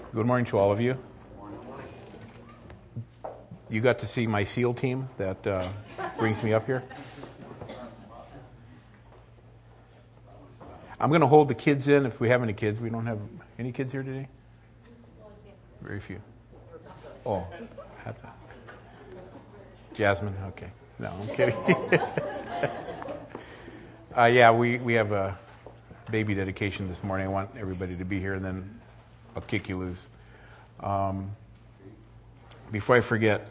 Good morning to all of you. You got to see my SEAL team that brings me up here. I'm going to hold the kids in if we have any kids. We don't have any kids here today? Very few. Oh, Jasmine, okay. No, I'm kidding. Yeah, we have a baby dedication this morning. I want everybody to be here, and then I'll kick you loose. Before I forget,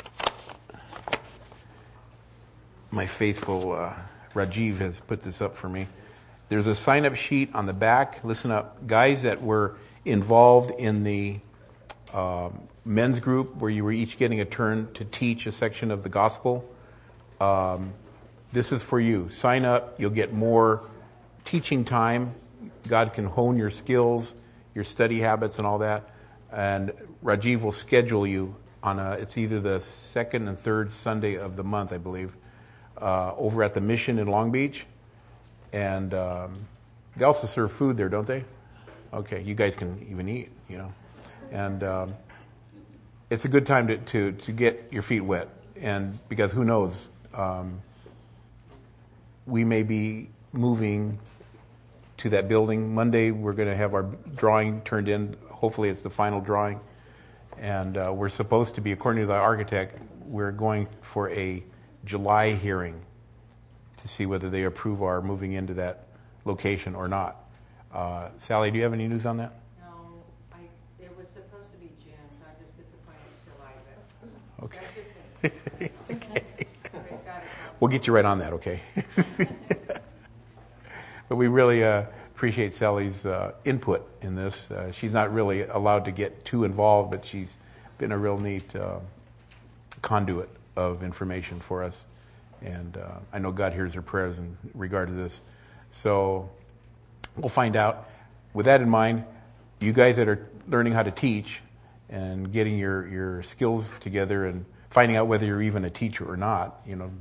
my faithful Rajiv has put this up for me. There's a sign-up sheet on the back. Listen up. Guys that were involved in the men's group where you were each getting a turn to teach a section of the gospel, this is for you. Sign up. You'll get more teaching time. God can hone your skills, your study habits and all that. And Rajiv will schedule you on it's either the second and third Sunday of the month, I believe, over at the Mission in Long Beach. And they also serve food there, don't they? Okay, you guys can even eat, you know. And it's a good time to get your feet wet. And because who knows, we may be moving to that building. Monday, we're going to have our drawing turned in. Hopefully, it's the final drawing. And we're supposed to be, according to the architect, we're going for a July hearing to see whether they approve our moving into that location or not. Sally, do you have any news on that? No, it was supposed to be June, so I'm just disappointed July. But Okay. We'll get you right on that, okay? But we really appreciate Sally's input in this. She's not really allowed to get too involved, but she's been a real neat conduit of information for us. And I know God hears her prayers in regard to this. So we'll find out. With that in mind, you guys that are learning how to teach and getting your skills together and finding out whether you're even a teacher or not, you know,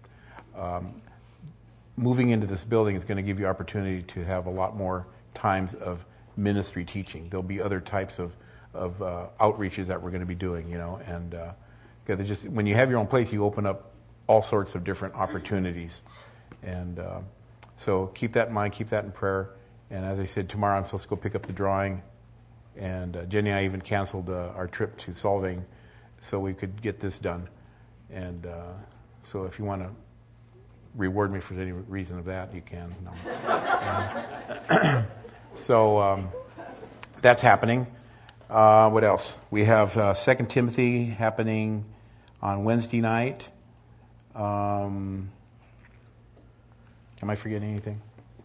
moving into this building is going to give you opportunity to have a lot more times of ministry teaching. There'll be other types of outreaches that we're going to be doing, you know, and just when you have your own place, you open up all sorts of different opportunities. And so keep that in mind, keep that in prayer. And as I said, tomorrow I'm supposed to go pick up the drawing. And Jenny and I even canceled our trip to Solvang so we could get this done. And so if you want to reward me for any reason of that, you can. No. So that's happening. What else? We have 2 Timothy happening on Wednesday night. Am I forgetting anything?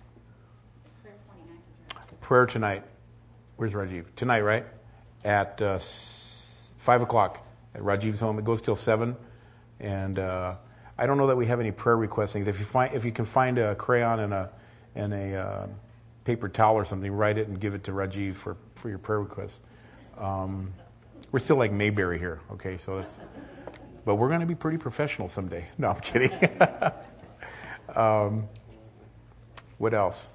Prayer tonight. Where's Rajiv? Tonight, right? At 5 o'clock at Rajiv's home. It goes till 7. And I don't know that we have any prayer requests. If you can find a crayon and a paper towel or something, write it and give it to Rajiv for your prayer requests. We're still like Mayberry here, okay? So that's, but we're going to be pretty professional someday. No, I'm kidding. What else?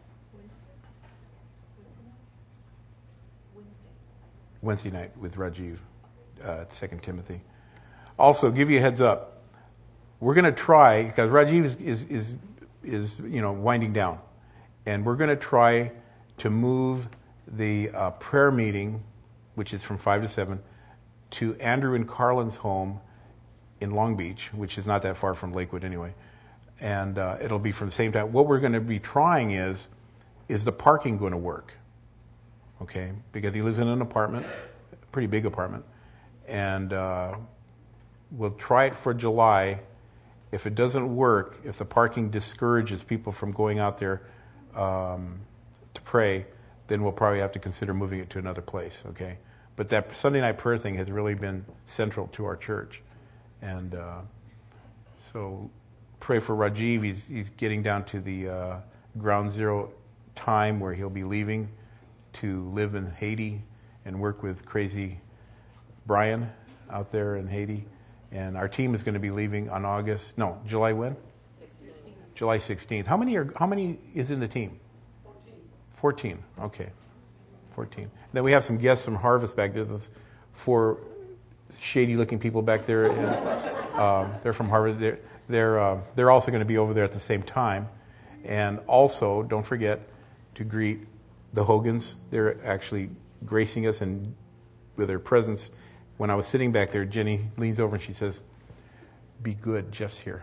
Wednesday night with Rajiv, 2 Timothy. Also, give you a heads up. We're going to try, because Rajiv is winding down, and we're going to try to move the prayer meeting, which is from 5 to 7, to Andrew and Carlin's home in Long Beach, which is not that far from Lakewood anyway, and it'll be from the same time. What we're going to be trying is the parking going to work? Okay, because he lives in an apartment, a pretty big apartment, and we'll try it for July. If it doesn't work, if the parking discourages people from going out there to pray, then we'll probably have to consider moving it to another place, okay? But that Sunday night prayer thing has really been central to our church. And so pray for Rajiv. He's getting down to the ground zero time where he'll be leaving to live in Haiti and work with crazy Brian out there in Haiti. And our team is going to be leaving on July when? 16th. July 16th. How many is in the team? 14. Okay. 14. Then we have some guests from Harvest back there. There's 4 shady-looking people back there. And, they're from Harvest. They're also going to be over there at the same time. And also, don't forget to greet the Hogans. They're actually gracing us and with their presence. When I was sitting back there, Jenny leans over and she says, "Be good, Jeff's here."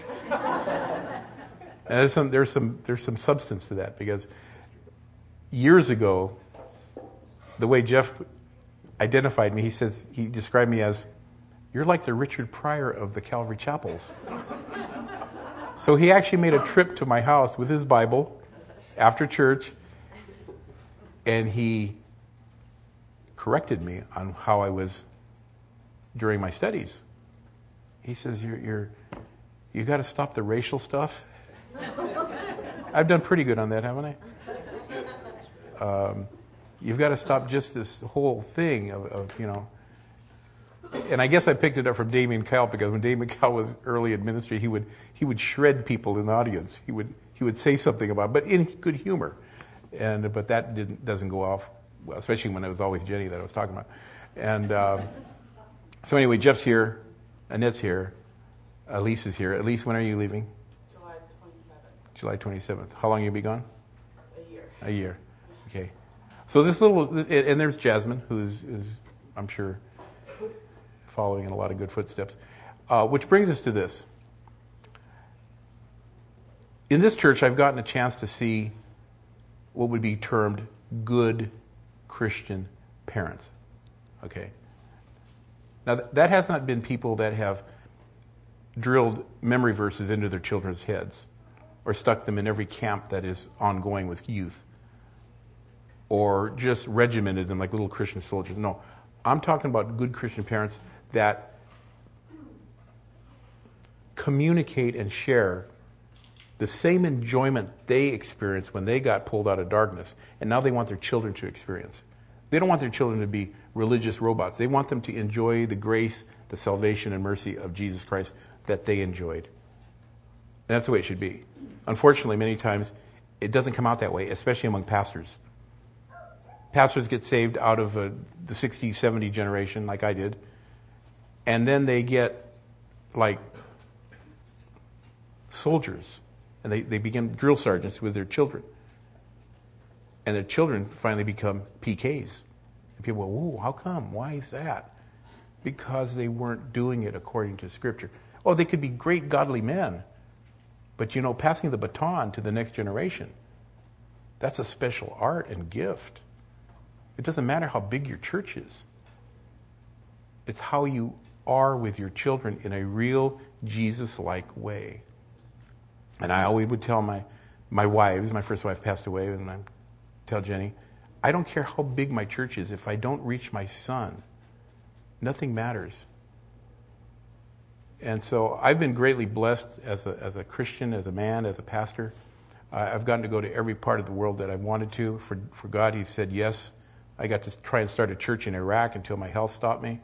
And there's some substance to that, because years ago, the way Jeff identified me, he described me as, "You're like the Richard Pryor of the Calvary Chapels." So he actually made a trip to my house with his Bible after church, and he corrected me on how I was during my studies. He says, "You got to stop the racial stuff." I've done pretty good on that, haven't I? You've got to stop just this whole thing of. And I guess I picked it up from Damien Kyle, because when Damien Kyle was early in ministry, he would shred people in the audience. He would say something about it, but in good humor. But that doesn't go off, well, especially when it was always Jenny that I was talking about. And so anyway, Jeff's here, Annette's here, Elise is here. Elise, when are you leaving? July 27th. July 27th. How long you be gone? A year. A year. Okay. So this little, and there's Jasmine, who's I'm sure following in a lot of good footsteps. Which brings us to this. In this church, I've gotten a chance to see what would be termed good Christian parents. Okay. Now, that has not been people that have drilled memory verses into their children's heads or stuck them in every camp that is ongoing with youth or just regimented them like little Christian soldiers. No, I'm talking about good Christian parents that communicate and share the same enjoyment they experienced when they got pulled out of darkness, and now they want their children to experience. They don't want their children to be religious robots. They want them to enjoy the grace, the salvation, and mercy of Jesus Christ that they enjoyed. And that's the way it should be. Unfortunately, many times, it doesn't come out that way, especially among pastors. Pastors get saved out of the 60, 70 generation, like I did, and then they get like soldiers, and they begin drill sergeants with their children. And their children finally become PKs. And people go, "Ooh, how come? Why is that?" Because they weren't doing it according to Scripture. Oh, they could be great godly men, but passing the baton to the next generation, that's a special art and gift. It doesn't matter how big your church is. It's how you are with your children in a real Jesus-like way. And I always would tell my wives, my first wife passed away, and I tell Jenny, I don't care how big my church is. If I don't reach my son, nothing matters. And so I've been greatly blessed as a Christian, as a man, as a pastor. I've gotten to go to every part of the world that I wanted to. For God, He said yes. I got to try and start a church in Iraq until my health stopped me.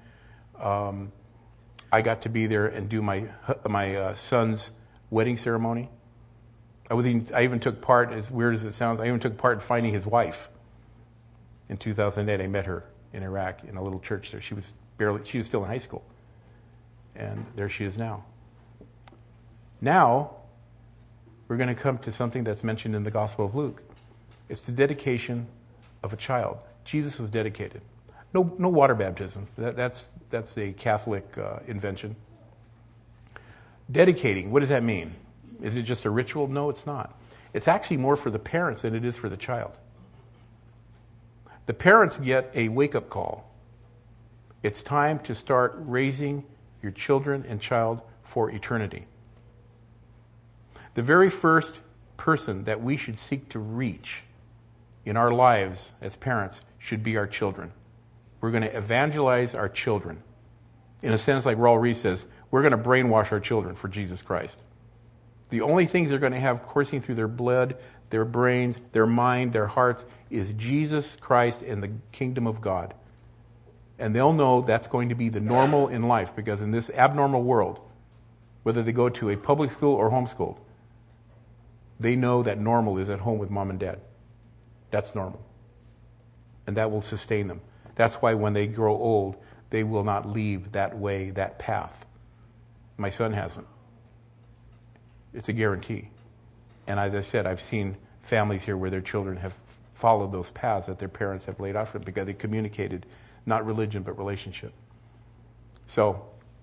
I got to be there and do my son's wedding ceremony. I even took part, as weird as it sounds, I even took part in finding his wife. In 2008, I met her in Iraq in a little church there. She was still in high school. And there she is now. Now, we're going to come to something that's mentioned in the Gospel of Luke. It's the dedication of a child. Jesus was dedicated. No water baptism. That's a Catholic invention. Dedicating, what does that mean? Is it just a ritual? No, it's not. It's actually more for the parents than it is for the child. The parents get a wake-up call. It's time to start raising your children and child for eternity. The very first person that we should seek to reach in our lives as parents should be our children. We're going to evangelize our children. In a sense, like Raul Reese says, we're going to brainwash our children for Jesus Christ. The only things they're going to have coursing through their blood, their brains, their mind, their hearts is Jesus Christ and the kingdom of God. And they'll know that's going to be the normal in life, because in this abnormal world, whether they go to a public school or homeschooled, they know that normal is at home with mom and dad. That's normal. and that will sustain them. That's why when they grow old, they will not leave that way, that path. My son hasn't. It's a guarantee. And as I said, I've seen families here where their children have followed those paths that their parents have laid out for them because they communicated not religion but relationship. So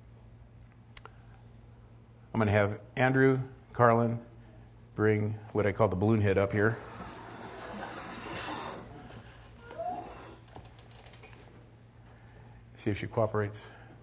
I'm going to have Andrew Carlin bring what I call the balloon head up here. See if she cooperates.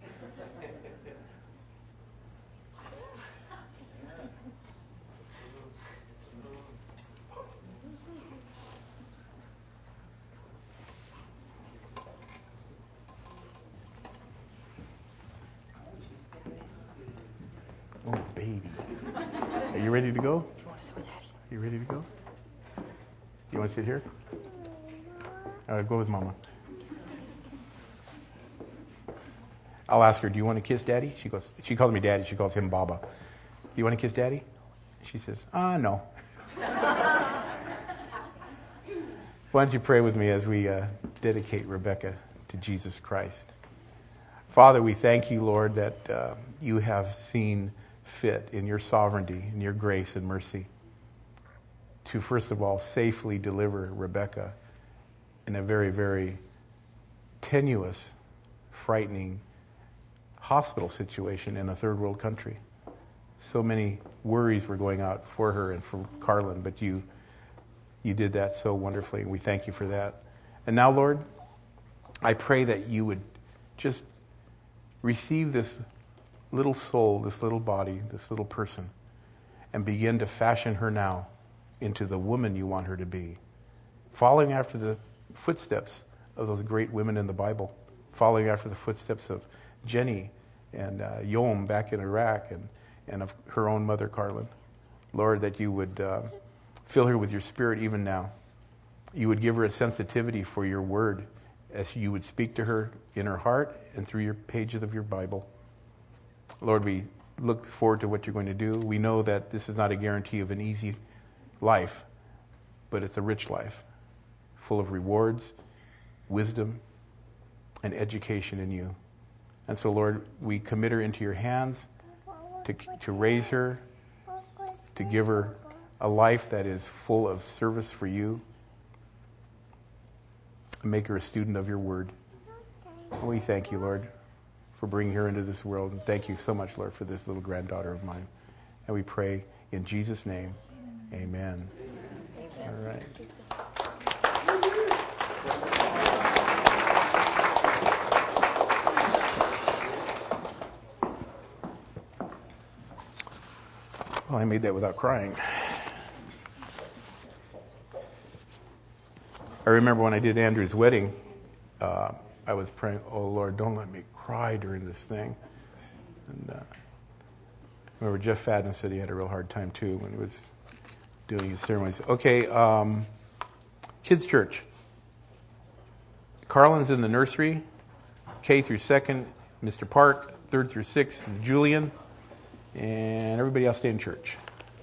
Oh, baby. Are you ready to go? Do you want to sit with Daddy? You ready to go? You want to sit here? All right, go with Mama. I'll ask her, do you want to kiss Daddy? She calls me Daddy. She calls him Baba. You want to kiss Daddy? She says, no. Why don't you pray with me as we dedicate Rebecca to Jesus Christ? Father, we thank you, Lord, that you have seen fit in your sovereignty, in your grace and mercy, to first of all safely deliver Rebecca in a very, very tenuous, frightening hospital situation in a third world country. So many worries were going out for her and for Carlin, but you did that so wonderfully, and we thank you for that. And now, Lord, I pray that you would just receive this little soul, this little body, this little person, and begin to fashion her now into the woman you want her to be, following after the footsteps of those great women in the Bible, following after the footsteps of Jenny and Yom back in Iraq and of her own mother, Carlin. Lord, that you would fill her with your Spirit even now. You would give her a sensitivity for your word as you would speak to her in her heart and through your pages of your Bible. Lord, we look forward to what you're going to do. We know that this is not a guarantee of an easy life, but it's a rich life, full of rewards, wisdom, and education in you. And so, Lord, we commit her into your hands to raise her, to give her a life that is full of service for you, and make her a student of your word. And we thank you, Lord, for bringing her into this world. And thank you so much, Lord, for this little granddaughter of mine. And we pray in Jesus' name, amen. All right. Well, I made that without crying. I remember when I did Andrew's wedding, I was praying, oh, Lord, don't let me cry during this thing. And I remember Jeff Fadden said he had a real hard time, too, when he was doing his ceremonies. Okay, kids' church. Carlin's in the nursery, K through 2nd, Mr. Park, 3rd through 6th, Julian, and everybody else stay in church.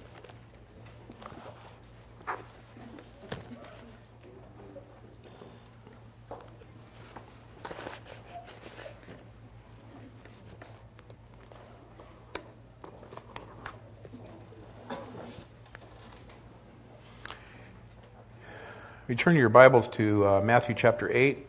We turn your Bibles to Matthew chapter 8.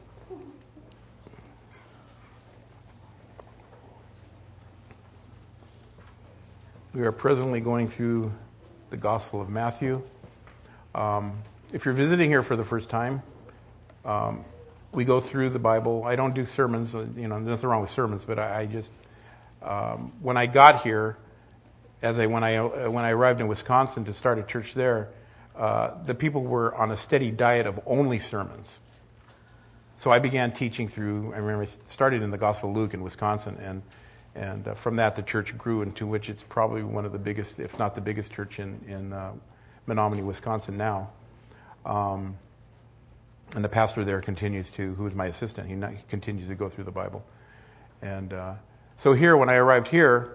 We are presently going through the Gospel of Matthew. If you're visiting here for the first time, we go through the Bible. I don't do sermons. There's nothing wrong with sermons, but I just when I got here, when I arrived in Wisconsin to start a church there, the people were on a steady diet of only sermons. So I began teaching through, I remember I started in the Gospel of Luke in Wisconsin, and from that the church grew into which it's probably one of the biggest, if not the biggest church in Menominee, Wisconsin now. And the pastor there continues to, who is my assistant, he continues to go through the Bible. And so here, when I arrived here,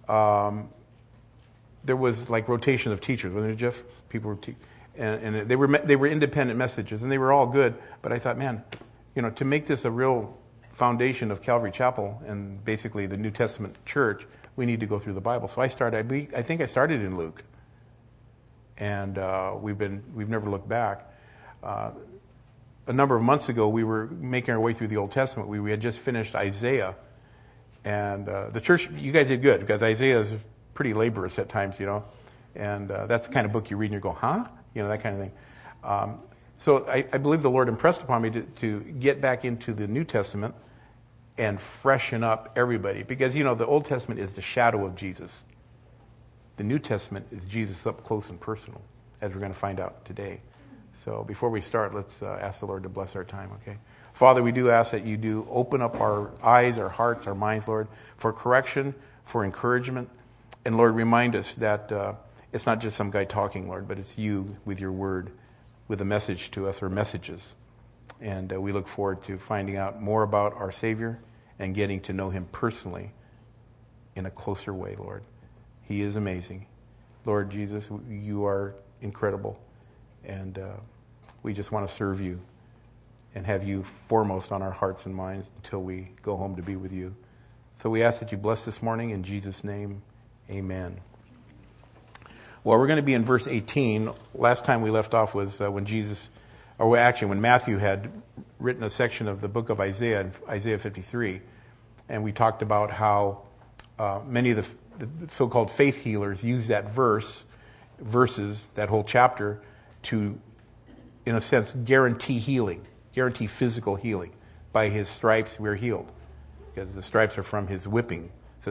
there was like rotation of teachers, wasn't it, Jeff? People were and they were independent messages, and they were all good. But I thought, man, to make this a real foundation of Calvary Chapel and basically the New Testament church, we need to go through the Bible. So I think I started in Luke, and we've never looked back. A number of months ago, we were making our way through the Old Testament. We had just finished Isaiah, and the church, you guys did good, because Isaiah is pretty laborious at times, and that's the kind of book you read and you go, huh? That kind of thing. So I believe the Lord impressed upon me to get back into the New Testament and freshen up everybody. Because, the Old Testament is the shadow of Jesus. The New Testament is Jesus up close and personal, as we're going to find out today. So before we start, let's ask the Lord to bless our time, okay? Father, we do ask that you do open up our eyes, our hearts, our minds, Lord, for correction, for encouragement. And Lord, remind us that it's not just some guy talking, Lord, but it's you with your word, with a message to us, or messages. And we look forward to finding out more about our Savior and getting to know him personally in a closer way, Lord. He is amazing. Lord Jesus, you are incredible. And we just want to serve you and have you foremost on our hearts and minds until we go home to be with you. So we ask that you bless this morning in Jesus' name. Amen. Well, we're going to be in verse 18. Last time we left off was when when Matthew had written a section of the book of Isaiah, Isaiah 53, and we talked about how many of the so-called faith healers use that verses, that whole chapter, to, in a sense, guarantee healing, guarantee physical healing. By his stripes we're healed, because the stripes are from his whipping. So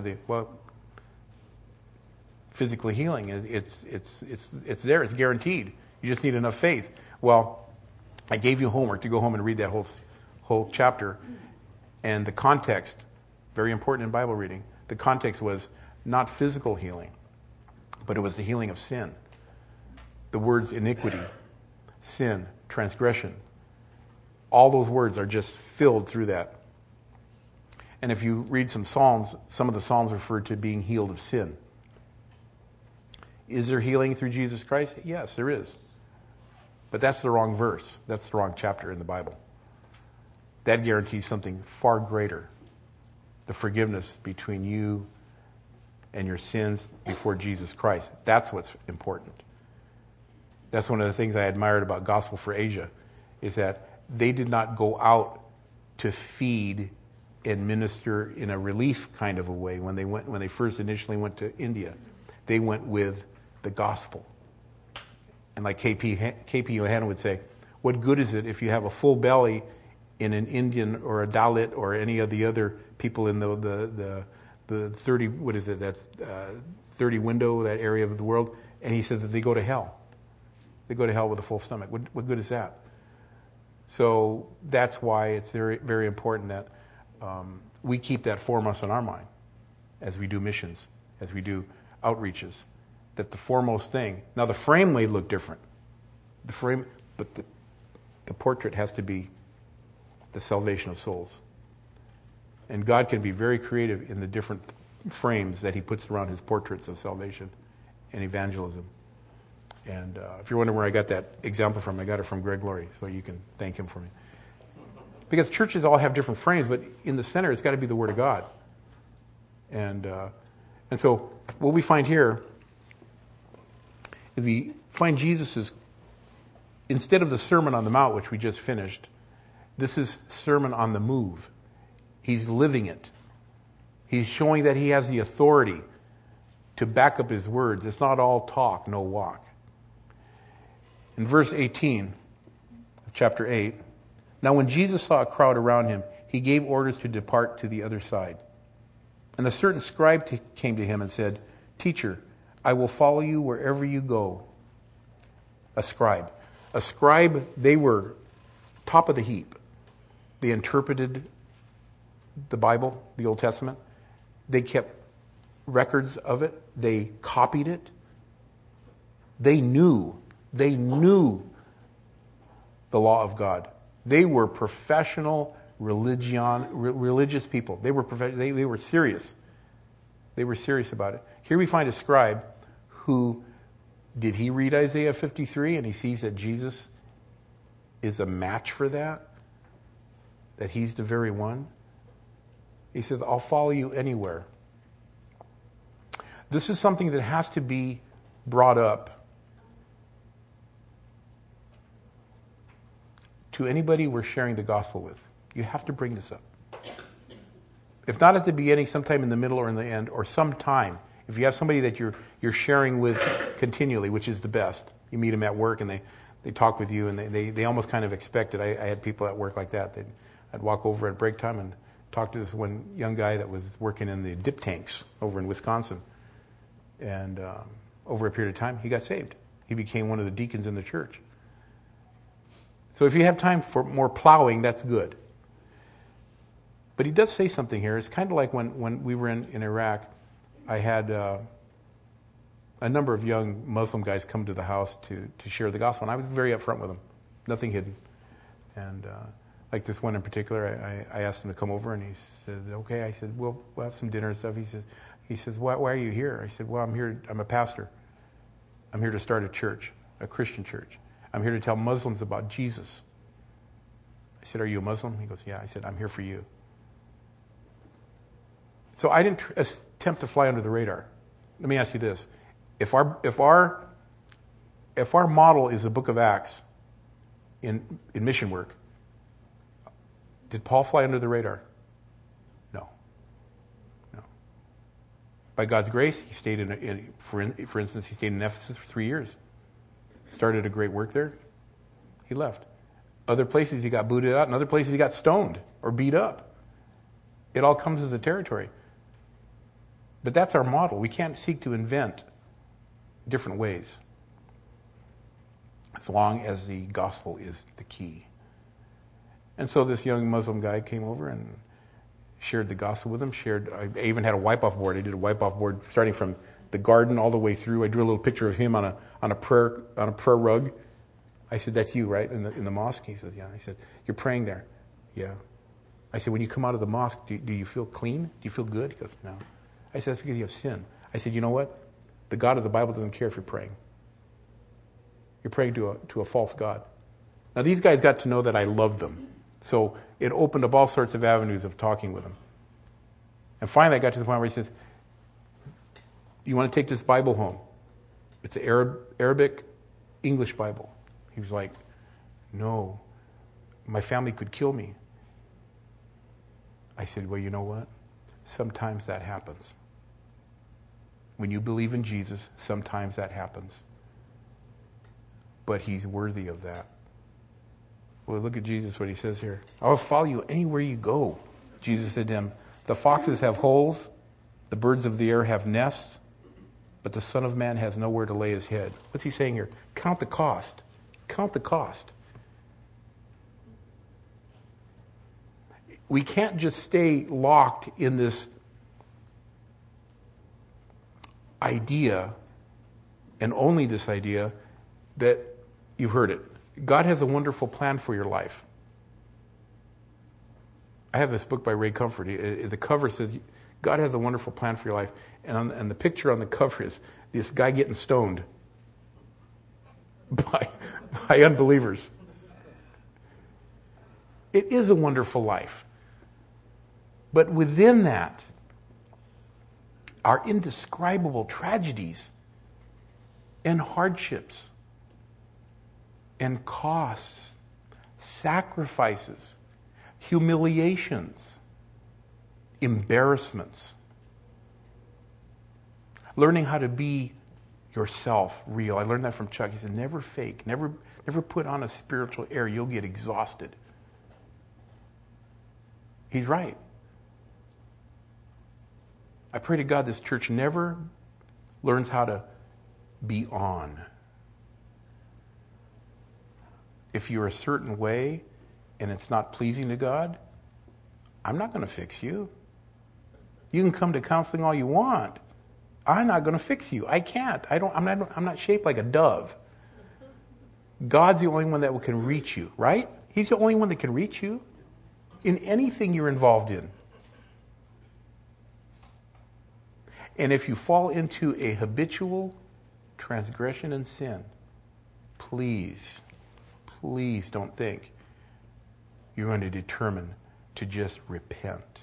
physical healing, it's there, it's guaranteed. You just need enough faith. Well, I gave you homework to go home and read that whole chapter, and the context, very important in Bible reading, the context was not physical healing, but it was the healing of sin. The words iniquity, sin, transgression, all those words are just filled through that. And if you read some Psalms, some of the Psalms refer to being healed of sin. Is there healing through Jesus Christ? Yes, there is. But that's the wrong verse. That's the wrong chapter in the Bible. That guarantees something far greater. The forgiveness between you and your sins before Jesus Christ. That's what's important. That's one of the things I admired about Gospel for Asia, is that they did not go out to feed and minister in a relief kind of a way when they first initially went to India. They went with the gospel. And like K.P. Yohannan would say, what good is it if you have a full belly in an Indian or a Dalit or any of the other people in the 30, what is it, that 30 window, that area of the world, and he says that they go to hell. They go to hell with a full stomach. What good is that? So that's why it's very, very important that we keep that foremost on our mind as we do missions, as we do outreaches. That the foremost thing, now the frame may look different, but the portrait has to be the salvation of souls. And God can be very creative in the different frames that he puts around his portraits of salvation and evangelism. And if you're wondering where I got that example from, I got it from Greg Laurie, so you can thank him for me. Because churches all have different frames, but in the center it's got to be the Word of God. And so what we find here is we find Jesus' instead of the Sermon on the Mount, which we just finished, this is Sermon on the Move. He's living it. He's showing that he has the authority to back up his words. It's not all talk, no walk. In verse 18 of chapter 8, now when Jesus saw a crowd around him, he gave orders to depart to the other side. And a certain scribe came to him and said, Teacher, I will follow you wherever you go. A scribe. They were top of the heap. They interpreted the Bible, the Old Testament. They kept records of it. They copied it. They knew the law of God. They were professional religious people. They were serious. They were serious about it. Here we find a scribe who, did he read Isaiah 53 and he sees that Jesus is a match for that? that he's the very one? He says, I'll follow you anywhere. This is something that has to be brought up to anybody we're sharing the gospel with. You have to bring this up. If not at the beginning, sometime in the middle or in the end, or sometime. If you have somebody that you're sharing with continually, which is the best. You meet them at work and they talk with you and they almost kind of expect it. I had people at work like that. I'd walk over at break time and talk to this one young guy that was working in the dip tanks over in Wisconsin. And over a period of time, he got saved. He became one of the deacons in the church. So if you have time for more plowing, that's good. But he does say something here. It's kind of like when we were in Iraq, I had a number of young Muslim guys come to the house to share the gospel, and I was very upfront with them, nothing hidden. And like this one in particular, I asked him to come over, and he said, okay. I said, we'll have some dinner and stuff. He says, why are you here? I said, well, I'm a pastor. I'm here to start a church, a Christian church. I'm here to tell Muslims about Jesus. I said, are you a Muslim? He goes, yeah. I said, I'm here for you. So I didn't attempt to fly under the radar. Let me ask you this. If our model is the book of Acts in mission work, did Paul fly under the radar? No. By God's grace, he stayed for instance, he stayed in Ephesus for 3 years. Started a great work there. He left. Other places he got booted out, and other places he got stoned or beat up. It all comes with the territory. But that's our model. We can't seek to invent different ways as long as the gospel is the key. And so this young Muslim guy came over and shared the gospel with him. I even had a wipe-off board. I did a wipe-off board starting from the garden all the way through. I drew a little picture of him on a prayer rug. I said, "That's you, right, in the mosque?" He said, "Yeah." I said, "You're praying there?" "Yeah." I said, "When you come out of the mosque, do you feel clean? Do you feel good?" He goes, "No." I said, "That's because you have sin." I said, "You know what? The God of the Bible doesn't care if you're praying. You're praying to a false God." Now, these guys got to know that I loved them. So it opened up all sorts of avenues of talking with them. And finally, I got to the point where he says, "You want to take this Bible home? It's an Arabic English Bible." He was like, "No, my family could kill me." I said, "Well, you know what? Sometimes that happens. When you believe in Jesus, sometimes that happens. But he's worthy of that." Well, look at Jesus, what he says here. "I'll follow you anywhere you go." Jesus said to him, "The foxes have holes, the birds of the air have nests, but the Son of Man has nowhere to lay his head." What's he saying here? Count the cost. Count the cost. We can't just stay locked in this idea, and only this idea, that you've heard it. God has a wonderful plan for your life. I have this book by Ray Comfort. The cover says, God has a wonderful plan for your life. And the picture on the cover is this guy getting stoned by unbelievers. It is a wonderful life. But within that are indescribable tragedies and hardships and costs, sacrifices, humiliations, embarrassments. Learning how to be yourself, real. I learned that from Chuck. He said, never fake, never put on a spiritual air. You'll get exhausted. He's right. I pray to God this church never learns how to be on. If you're a certain way and it's not pleasing to God, I'm not going to fix you. You can come to counseling all you want. I'm not going to fix you. I can't. I'm not shaped like a dove. God's the only one that can reach you, right? He's the only one that can reach you in anything you're involved in. And if you fall into a habitual transgression and sin, please don't think you're going to determine to just repent.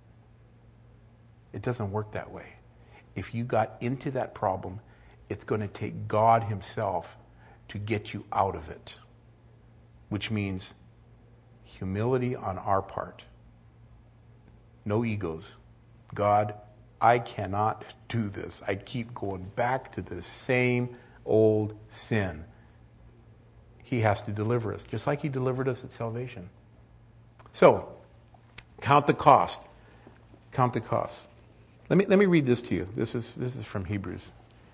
It doesn't work that way. If you got into that problem, it's going to take God himself to get you out of it, which means humility on our part. No egos. God, I cannot do this. I keep going back to the same old sin. He has to deliver us, just like he delivered us at salvation. So, count the cost. Count the cost. Let me read this to you. This is from Hebrews.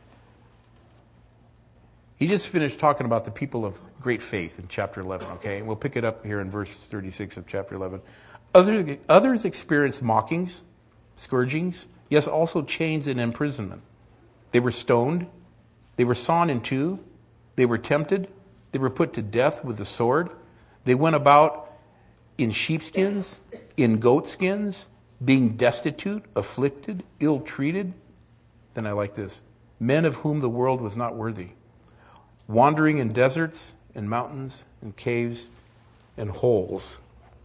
He just finished talking about the people of great faith in chapter 11, okay? And we'll pick it up here in verse 36 of chapter 11. Others experienced mockings, scourgings, yes, also chains and imprisonment. They were stoned. They were sawn in two. They were tempted. They were put to death with the sword. They went about in sheepskins, in goatskins, being destitute, afflicted, ill-treated. Then I like this. Men of whom the world was not worthy. Wandering in deserts, in mountains, in caves, in holes.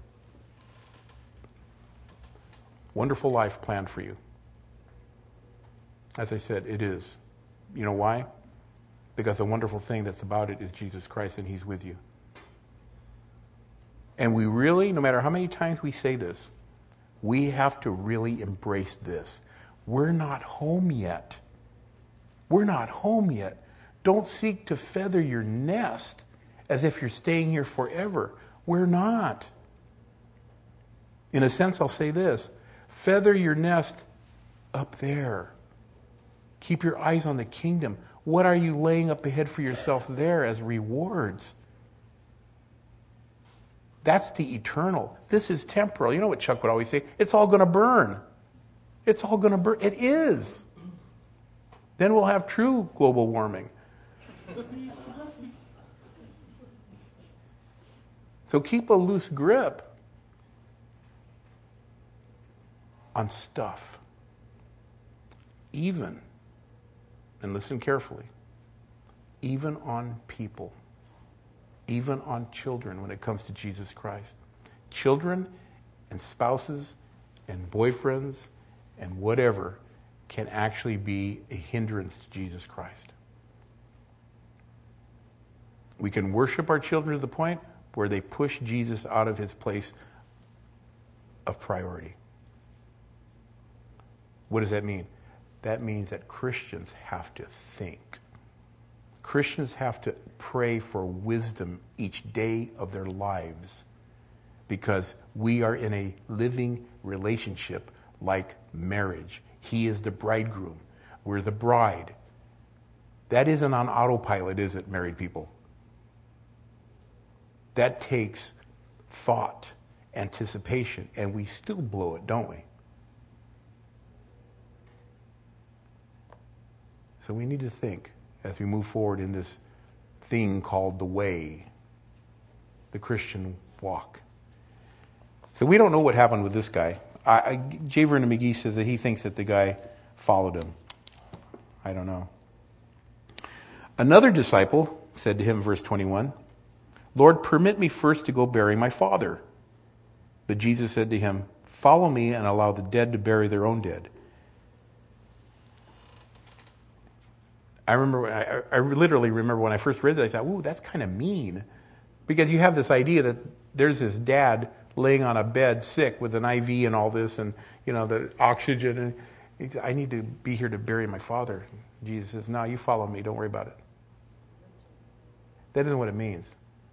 Wonderful life planned for you. As I said, it is. You know why? Because the wonderful thing that's about it is Jesus Christ, and he's with you. And we really, no matter how many times we say this, we have to really embrace this. We're not home yet. We're not home yet. Don't seek to feather your nest as if you're staying here forever. We're not. In a sense, I'll say this. Feather your nest up there. Keep your eyes on the kingdom. What are you laying up ahead for yourself there as rewards? That's the eternal. This is temporal. You know what Chuck would always say? It's all going to burn. It's all going to burn. It is. Then we'll have true global warming. So keep a loose grip on stuff. Even, and listen carefully, even on people. Even on children when it comes to Jesus Christ. Children and spouses and boyfriends and whatever can actually be a hindrance to Jesus Christ. We can worship our children to the point where they push Jesus out of his place of priority. What does that mean? That means that Christians have to think. Christians have to pray for wisdom each day of their lives because we are in a living relationship like marriage. He is the bridegroom. We're the bride. That isn't on autopilot, is it, married people? That takes thought, anticipation, and we still blow it, don't we? So we need to think as we move forward in this thing called the way, the Christian walk. So we don't know what happened with this guy. J. Vernon McGee says that he thinks that the guy followed him. I don't know. Another disciple said to him, verse 21, Lord, permit me first to go bury my father. But Jesus said to him, follow me and allow the dead to bury their own dead. I literally remember when I first read that, I thought, ooh, that's kind of mean. Because you have this idea that there's this dad laying on a bed sick with an IV and all this and, you know, the oxygen. And he said, I need to be here to bury my father. Jesus says, no, you follow me. Don't worry about it. That isn't what it means.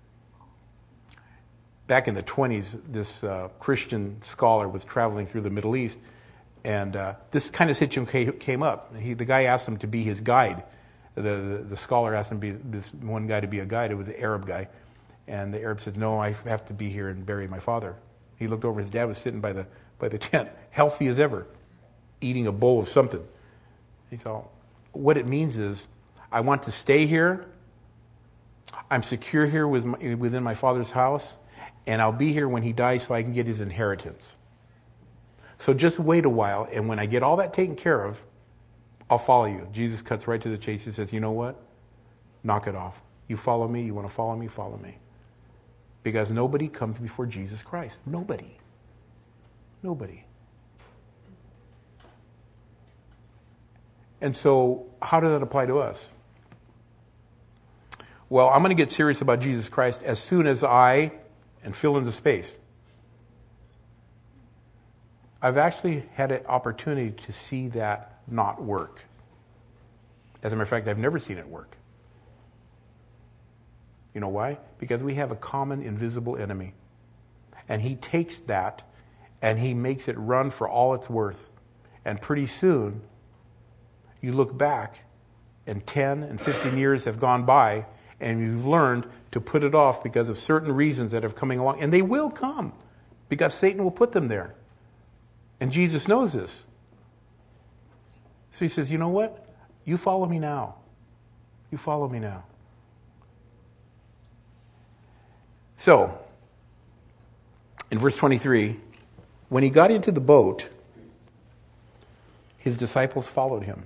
Back in the 1920s, this Christian scholar was traveling through the Middle East, and this kind of situation came up. The guy asked him to be his guide. The scholar asked him to be this one guy to be a guide. It was an Arab guy. And the Arab said, no, I have to be here and bury my father. He looked over, his dad was sitting by the tent, healthy as ever, eating a bowl of something. He said, what it means is, I want to stay here. I'm secure here within my father's house, and I'll be here when he dies so I can get his inheritance. So just wait a while, and when I get all that taken care of, I'll follow you. Jesus cuts right to the chase. He says, you know what? Knock it off. You follow me. You want to follow me? Follow me. Because nobody comes before Jesus Christ. Nobody. Nobody. And so, how does that apply to us? Well, I'm going to get serious about Jesus Christ as soon as and fill in the space. I've actually had an opportunity to see that not work. As a matter of fact, I've never seen it work. You know why? Because we have a common invisible enemy. And he takes that and he makes it run for all it's worth. And pretty soon, you look back and 10 and 15 years have gone by and you've learned to put it off because of certain reasons that are coming along. And they will come because Satan will put them there. And Jesus knows this. So he says, you know what? You follow me now. You follow me now. So, in verse 23, when he got into the boat, his disciples followed him.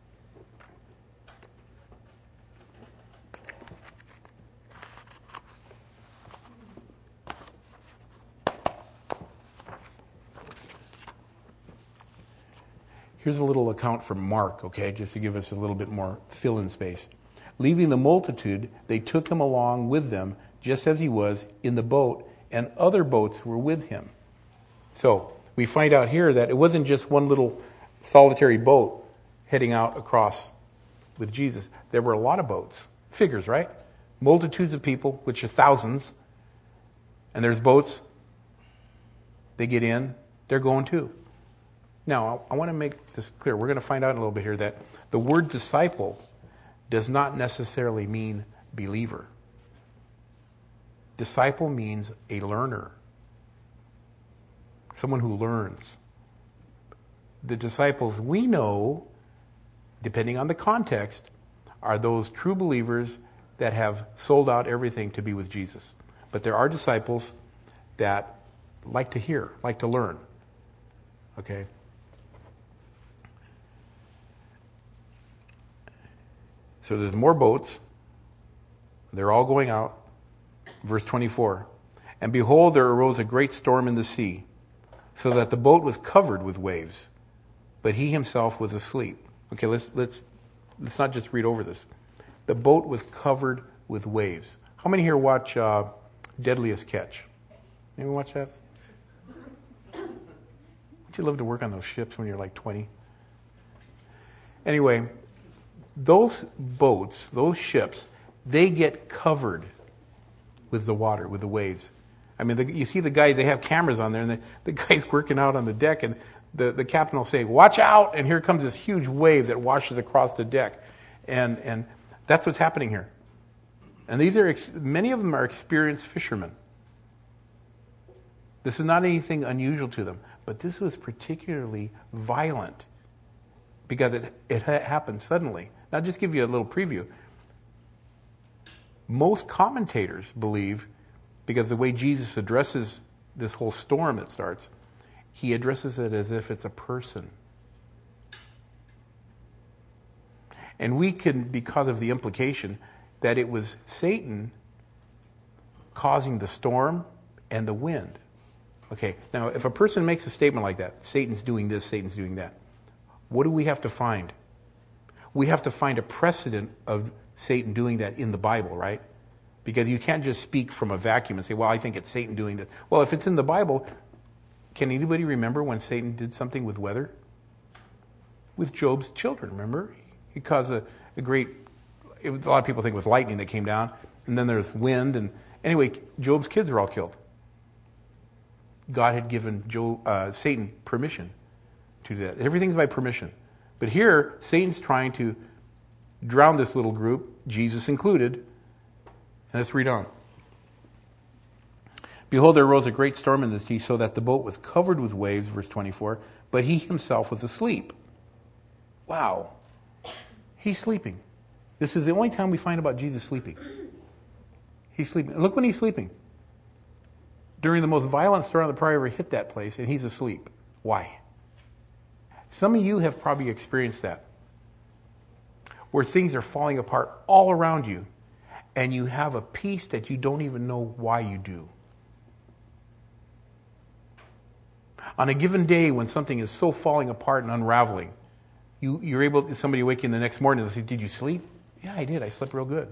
Here's a little account from Mark, okay, just to give us a little bit more fill-in space. Leaving the multitude, they took him along with them, just as he was in the boat, and other boats were with him. So we find out here that it wasn't just one little solitary boat heading out across with Jesus. There were a lot of boats. Figures, right? Multitudes of people, which are thousands. And there's boats. They get in. They're going too. Now, I want to make this clear. We're going to find out in a little bit here that the word disciple does not necessarily mean believer. Disciple means a learner. Someone who learns. The disciples we know, depending on the context, are those true believers that have sold out everything to be with Jesus. But there are disciples that like to hear, like to learn. Okay? So there's more boats. They're all going out. Verse 24. And behold, there arose a great storm in the sea, so that the boat was covered with waves, but he himself was asleep. Okay, let's not just read over this. The boat was covered with waves. How many here watch Deadliest Catch? Anyone watch that? Would you love to work on those ships when you're like 20? Anyway, those boats, those ships, they get covered with the water, with the waves. I mean, you see the guy, they have cameras on there, and the guy's working out on the deck, and the captain will say, watch out, and here comes this huge wave that washes across the deck. And that's what's happening here. And these are, many of them are experienced fishermen. This is not anything unusual to them, but this was particularly violent because it happened suddenly. Now, I'll just give you a little preview. Most commentators believe, because the way Jesus addresses this whole storm that starts, he addresses it as if it's a person. And we can, because of the implication that it was Satan causing the storm and the wind. Okay, now if a person makes a statement like that, Satan's doing this, Satan's doing that, what do we have to find? We have to find a precedent of Satan doing that in the Bible, right? Because you can't just speak from a vacuum and say, well, I think it's Satan doing this. Well, if it's in the Bible, can anybody remember when Satan did something with weather? With Job's children, remember? He caused a lot of people think it was lightning that came down, and then there's wind, and anyway, Job's kids are all killed. God had given Satan permission to do that. Everything's by permission. But here, Satan's trying to drown this little group, Jesus included. And let's read on. Behold, there arose a great storm in the sea, so that the boat was covered with waves, verse 24, but he himself was asleep. Wow. He's sleeping. This is the only time we find about Jesus sleeping. He's sleeping. Look when he's sleeping. During the most violent storm that probably ever hit that place, and he's asleep. Why? Some of you have probably experienced that, where things are falling apart all around you, and you have a peace that you don't even know why you do. On a given day when something is so falling apart and unraveling, you're able, somebody wake you in the next morning and say, did you sleep? Yeah, I did. I slept real good.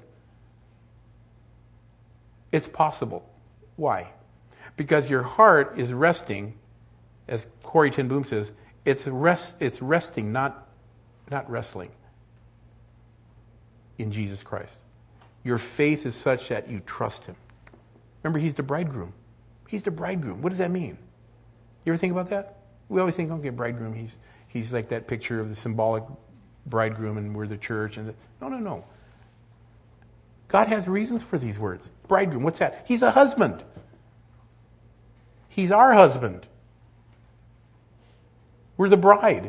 It's possible. Why? Because your heart is resting, as Corrie ten Boom says, it's resting, not wrestling, in Jesus Christ. Your faith is such that you trust him. Remember, he's the bridegroom. He's the bridegroom. What does that mean? You ever think about that? We always think, okay, bridegroom, he's like that picture of the symbolic bridegroom and we're the church. No. God has reasons for these words. Bridegroom, what's that? He's a husband. He's our husband. We're the bride.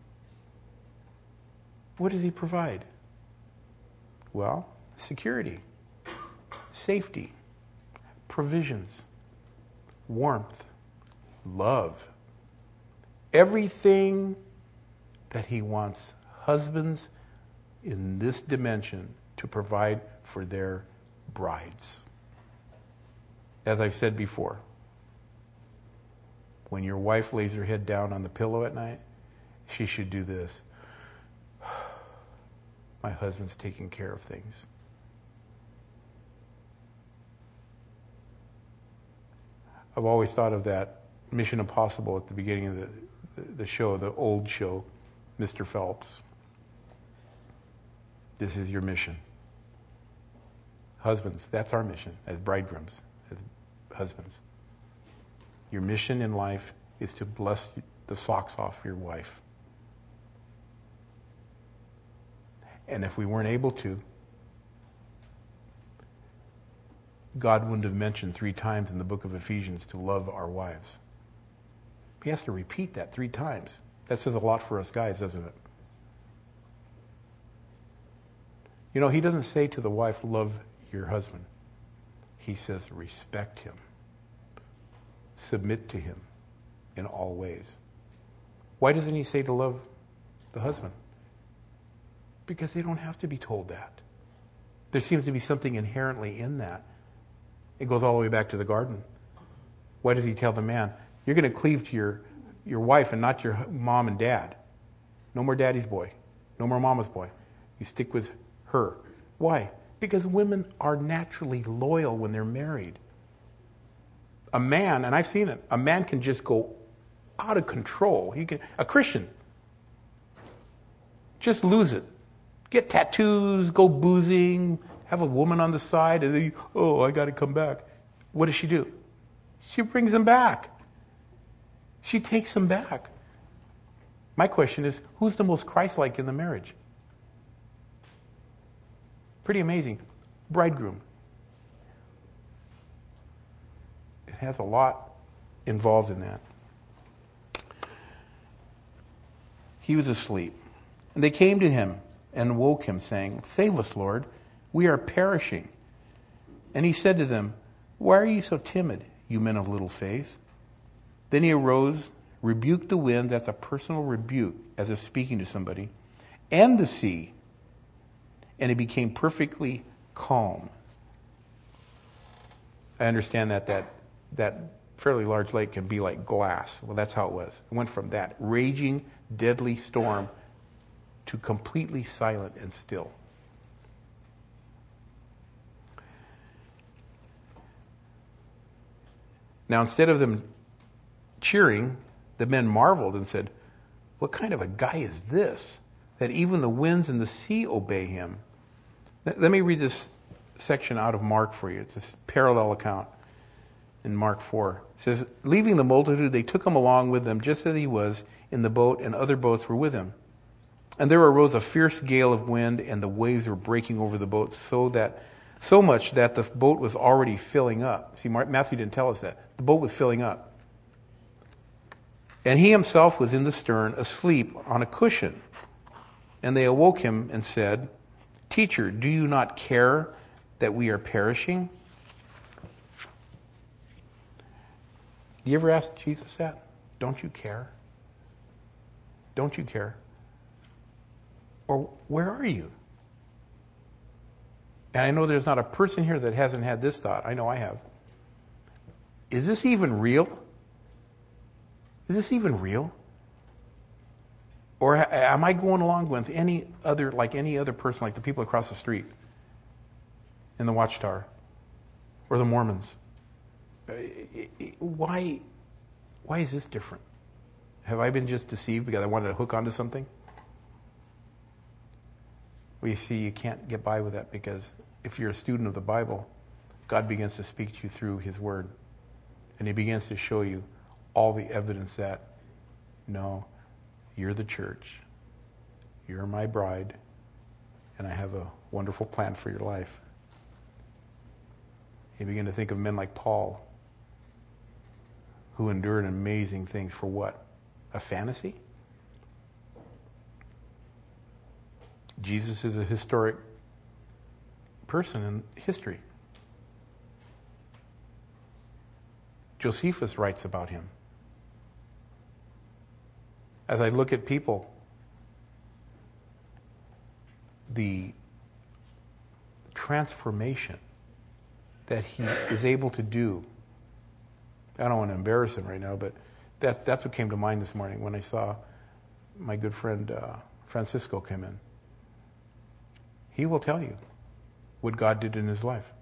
What does he provide? Well, security, safety, provisions, warmth, love. Everything that he wants husbands in this dimension to provide for their brides. As I've said before, when your wife lays her head down on the pillow at night, she should do this. My husband's taking care of things. I've always thought of that Mission Impossible at the beginning of the show, the old show, Mr. Phelps. This is your mission. Husbands, that's our mission as bridegrooms, as husbands. Your mission in life is to bless the socks off your wife. And if we weren't able to, God wouldn't have mentioned 3 times in the book of Ephesians to love our wives. He has to repeat that 3 times. That says a lot for us guys, doesn't it? You know, he doesn't say to the wife, love your husband. He says, respect him. Submit to him in all ways. Why doesn't he say to love the husband? Because they don't have to be told that. There seems to be something inherently in that. It goes all the way back to the garden. Why does he tell the man, you're going to cleave to your wife and not your mom and dad? No more daddy's boy. No more mama's boy. You stick with her. Why? Because women are naturally loyal when they're married. A man, and I've seen it, a man can just go out of control. A Christian, just lose it. Get tattoos, go boozing, have a woman on the side, and then I got to come back. What does she do? She brings him back. She takes him back. My question is, who's the most Christ-like in the marriage? Pretty amazing. Bridegroom. It has a lot involved in that. He was asleep. And they came to him and woke him, saying, save us, Lord, we are perishing. And he said to them, why are you so timid, you men of little faith? Then he arose, rebuked the wind, that's a personal rebuke, as if speaking to somebody, and the sea, and it became perfectly calm. I understand that fairly large lake can be like glass. Well, that's how it was. It went from that raging, deadly storm to completely silent and still. Now, instead of them cheering, the men marveled and said, what kind of a guy is this, that even the winds and the sea obey him? Let me read this section out of Mark for you. It's a parallel account in Mark 4. It says, leaving the multitude, they took him along with them just as he was in the boat, and other boats were with him. And there arose a fierce gale of wind, and the waves were breaking over the boat so much that the boat was already filling up. See, Matthew didn't tell us that. The boat was filling up. And he himself was in the stern, asleep on a cushion. And they awoke him and said, Teacher, do you not care that we are perishing? Do you ever ask Jesus that? Don't you care? Don't you care? Or where are you? And I know there's not a person here that hasn't had this thought. I know I have. Is this even real? Is this even real? Or am I going along with any other person, like the people across the street in the Watchtower or the Mormons? Why is this different? Have I been just deceived because I wanted to hook onto something? Well, you see, you can't get by with that, because if you're a student of the Bible, God begins to speak to you through His Word. And He begins to show you all the evidence that, no, you're the church, you're my bride, and I have a wonderful plan for your life. You begin to think of men like Paul, who endured amazing things for what? A fantasy? Jesus is a historic person in history. Josephus writes about him. As I look at people, the transformation that he is able to do, I don't want to embarrass him right now, but that's what came to mind this morning when I saw my good friend Francisco come in. He will tell you what God did in his life.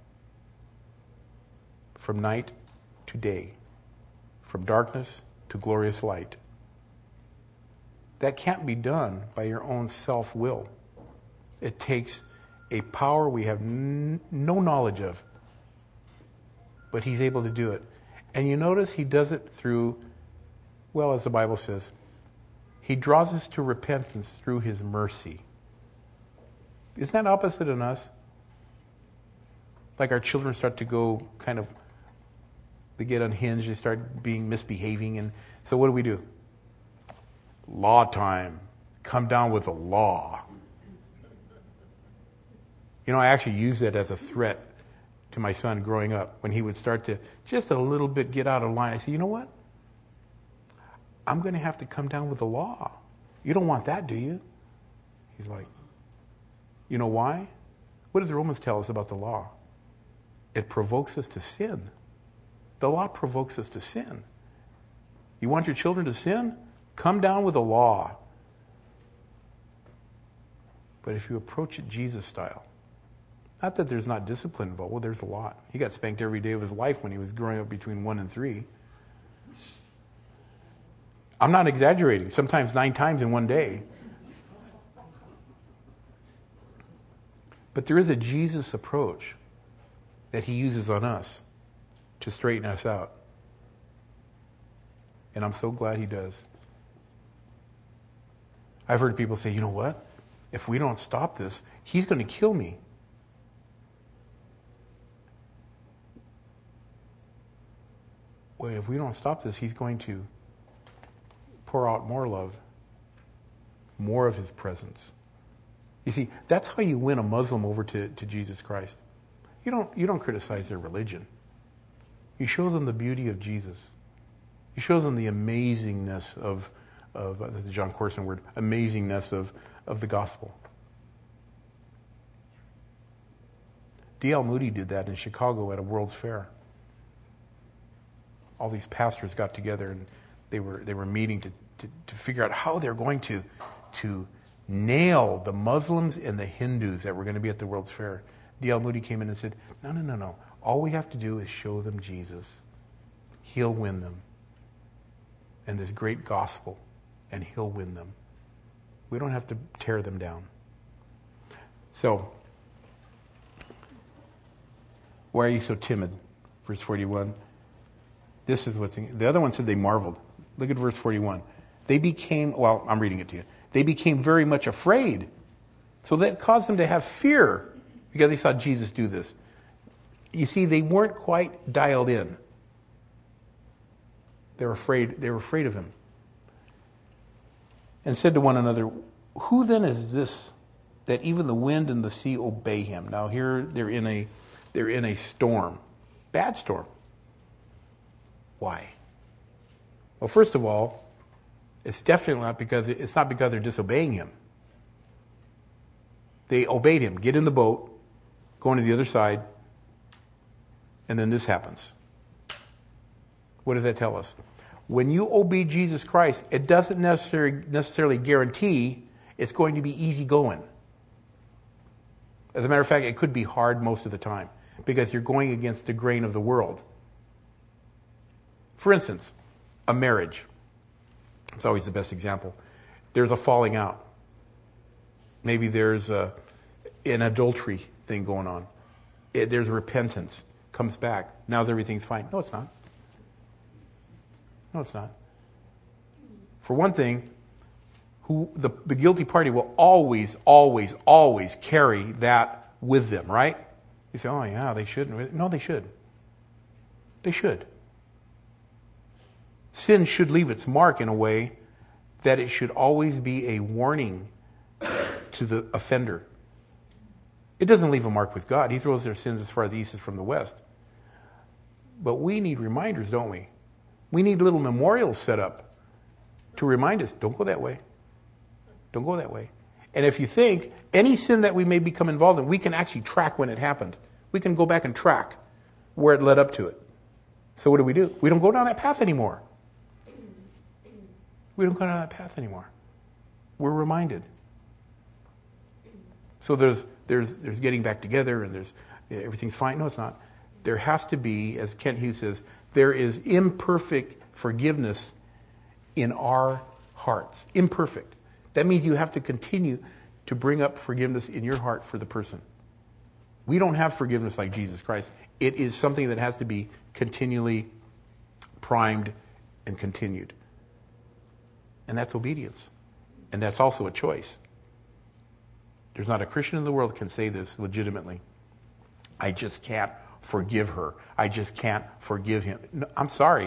From night to day, from darkness to glorious light. That can't be done by your own self-will. It takes a power we have no knowledge of, but he's able to do it. And you notice he does it through, well, as the Bible says, he draws us to repentance through his mercy. Isn't that opposite in us? Like our children start to go they get unhinged, they start misbehaving, and so what do? Law time. Come down with the law. You know, I actually used that as a threat to my son growing up. When he would start to just a little bit get out of line, I said, you know what? I'm going to have to come down with the law. You don't want that, do you? He's like, you know why? What does the Romans tell us about the law? It provokes us to sin. The law provokes us to sin. You want your children to sin? Come down with the law. But if you approach it Jesus style, not that there's not discipline involved, well, there's a lot. He got spanked every day of his life when he was growing up between 1 and 3. I'm not exaggerating. Sometimes 9 times in one day. But there is a Jesus approach that he uses on us to straighten us out. And I'm so glad he does. I've heard people say, you know what? If we don't stop this, he's going to kill me. Well, if we don't stop this, he's going to pour out more love, more of his presence. You see, that's how you win a Muslim over to Jesus Christ. You don't criticize their religion. You show them the beauty of Jesus. You show them the amazingness of the John Corson word, amazingness of the gospel. D.L. Moody did that in Chicago at a World's Fair. All these pastors got together and they were meeting to figure out how they're going to nail the Muslims and the Hindus that were going to be at the World's Fair. D.L. Moody came in and said, no. All we have to do is show them Jesus. He'll win them. And this great gospel, and he'll win them. We don't have to tear them down. So, why are you so timid? Verse 41. This is what's the other one said they marveled. Look at verse 41. They became, well, I'm reading it to you. They became very much afraid. So that caused them to have fear because they saw Jesus do this. You see, they weren't quite dialed in. They were afraid of him. And said to one another, who then is this that even the wind and the sea obey him? Now here they're in a storm. Bad storm. Why? Well, first of all, it's definitely not because they're disobeying him. They obeyed him. Get in the boat, go into the other side, and then this happens. What does that tell us? When you obey Jesus Christ, it doesn't necessarily guarantee it's going to be easy going. As a matter of fact, it could be hard most of the time because you're going against the grain of the world. For instance, a marriage. It's always the best example. There's a falling out. Maybe there's an adultery thing going on. There's repentance. Comes back. Now everything's fine. No, it's not. No, it's not. For one thing, the guilty party will always, always, always carry that with them, right? You say, oh yeah, they shouldn't. No, they should. They should. Sin should leave its mark in a way that it should always be a warning to the offender. It doesn't leave a mark with God. He throws their sins as far as the east is from the west. But we need reminders, don't we? We need little memorials set up to remind us, don't go that way. Don't go that way. And if you think any sin that we may become involved in, we can actually track when it happened. We can go back and track where it led up to it. So what do? We don't go down that path anymore. We don't go down that path anymore. We're reminded. So there's getting back together and there's everything's fine. No, it's not. There has to be, as Kent Hughes says, there is imperfect forgiveness in our hearts. Imperfect. That means you have to continue to bring up forgiveness in your heart for the person. We don't have forgiveness like Jesus Christ. It is something that has to be continually primed and continued. And that's obedience. And that's also a choice. There's not a Christian in the world can say this legitimately. I just can't forgive her. I just can't forgive him. No, I'm sorry.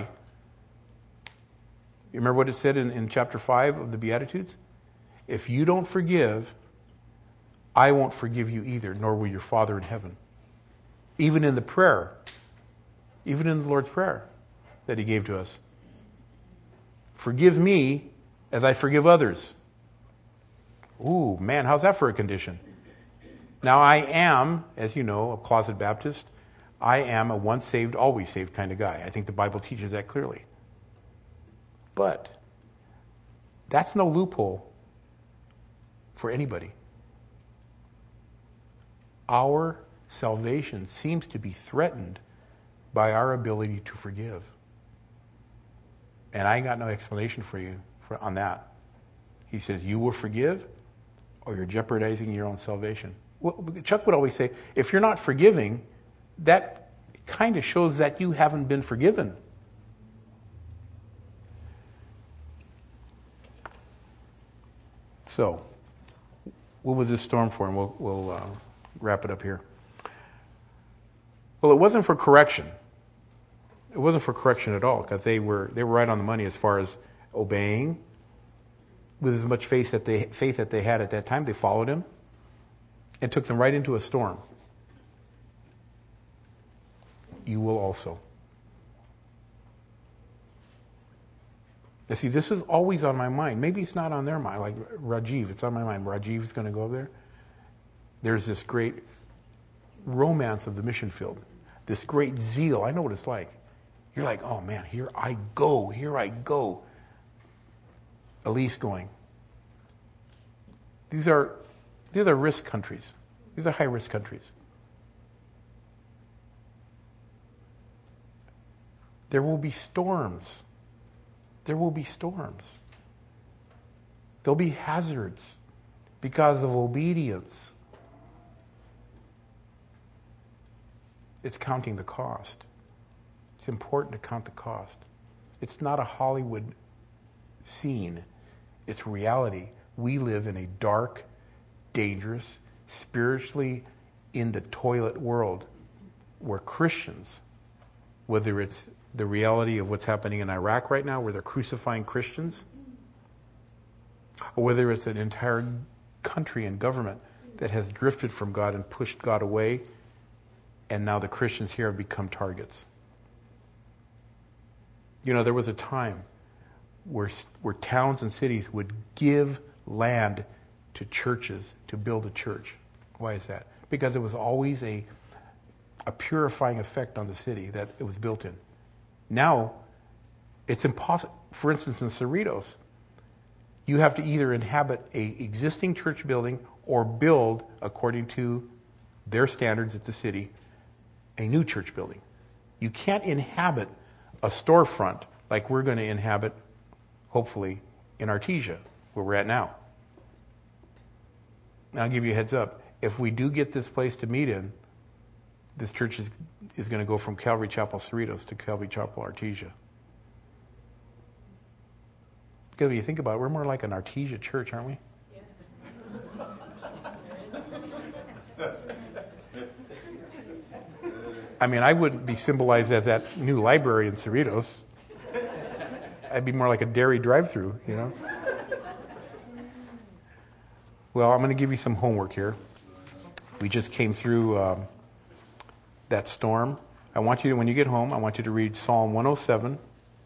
You remember what it said in chapter 5 of the Beatitudes? If you don't forgive, I won't forgive you either, nor will your Father in heaven. Even in the prayer, even in the Lord's Prayer that he gave to us. Forgive me as I forgive others. Ooh, man, how's that for a condition? Now I am, as you know, a closet Baptist. I am a once saved, always saved kind of guy. I think the Bible teaches that clearly. But that's no loophole for anybody. Our salvation seems to be threatened by our ability to forgive. And I ain't got no explanation for you on that. He says, you will forgive or you're jeopardizing your own salvation. Well, Chuck would always say, if you're not forgiving, that kind of shows that you haven't been forgiven. So, what was this storm for? And we'll wrap it up here. Well, it wasn't for correction. It wasn't for correction at all, because they were right on the money as far as obeying. With as much faith that they had at that time, they followed him and took them right into a storm. You will also. You see, this is always on my mind. Maybe it's not on their mind, like Rajiv. It's on my mind. Rajiv is going to go there. There's this great romance of the mission field, this great zeal. I know what it's like. You're like, oh man, here I go. Elise going. These are risk countries. These are high-risk countries. There will be storms. There'll be hazards because of obedience. It's counting the cost. It's important to count the cost. It's not a Hollywood scene. It's reality. We live in a dark, dangerous, spiritually in the toilet world where Christians, whether it's the reality of what's happening in Iraq right now, where they're crucifying Christians, or whether it's an entire country and government that has drifted from God and pushed God away, and now the Christians here have become targets. You know, there was a time where towns and cities would give land to churches to build a church. Why is that? Because it was always a purifying effect on the city that it was built in. Now, It's impossible. For instance, in Cerritos, you have to either inhabit a existing church building or build, according to their standards at the city, a new church building. You can't inhabit a storefront like we're going to inhabit, hopefully, in Artesia, where we're at now. And I'll give you a heads up. If we do get this place to meet in, this church is going to go from Calvary Chapel Cerritos to Calvary Chapel Artesia. Because when you think about it, we're more like an Artesia church, aren't we? I mean, I wouldn't be symbolized as that new library in Cerritos. I'd be more like a dairy drive-through, you know? Well, I'm going to give you some homework here. We just came through that storm. I want you to, when you get home, I want you to read Psalm 107,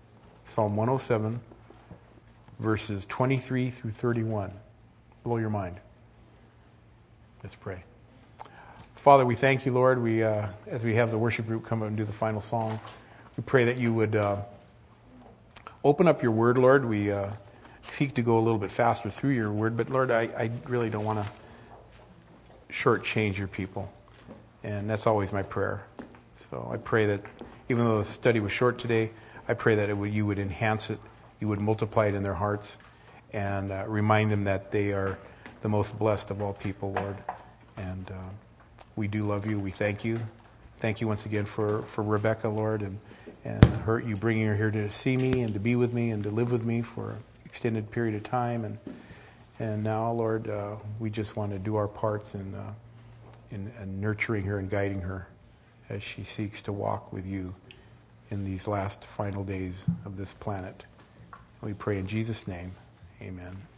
verses 23 through 31. Blow your mind. Let's pray. Father, we thank you, Lord. We, as we have the worship group come up and do the final song, we pray that you would open up your word, Lord. We seek to go a little bit faster through your word, but Lord, I really don't want to shortchange your people, and that's always my prayer. So I pray that even though the study was short today, I pray that you would enhance it, you would multiply it in their hearts, and remind them that they are the most blessed of all people, Lord. And we do love you. We thank you. Thank you once again for Rebecca, Lord, and her, you bringing her here to see me and to be with me and to live with me for an extended period of time. And now, Lord, we just want to do our parts in nurturing her and guiding her as she seeks to walk with you in these last final days of this planet. We pray in Jesus' name. Amen.